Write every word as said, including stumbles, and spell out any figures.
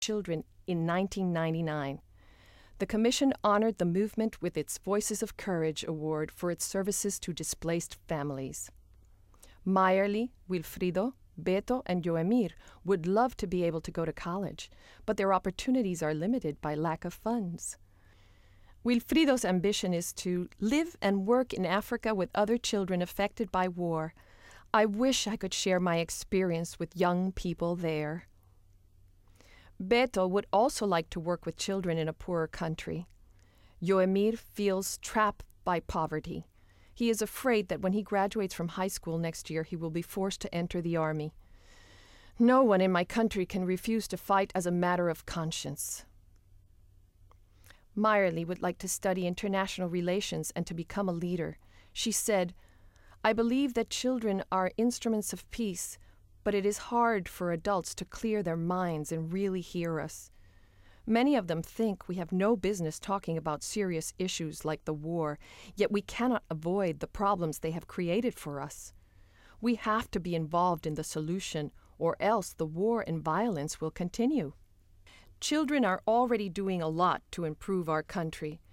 children in nineteen ninety-nine. The Commission honored the movement with its Voices of Courage Award for its services to displaced families. Mayerly, Wilfrido, Beto, and Joemir would love to be able to go to college, but their opportunities are limited by lack of funds. Wilfrido's ambition is to live and work in Africa with other children affected by war. I wish I could share my experience with young people there. Beto would also like to work with children in a poorer country. Joemir feels trapped by poverty. He is afraid that when he graduates from high school next year, he will be forced to enter the army. No one in my country can refuse to fight as a matter of conscience. Mayerly would like to study international relations and to become a leader. She said, "I believe that children are instruments of peace, but it is hard for adults to clear their minds and really hear us. Many of them think we have no business talking about serious issues like the war, yet we cannot avoid the problems they have created for us. We have to be involved in the solution, or else the war and violence will continue. Children are already doing a lot to improve our country.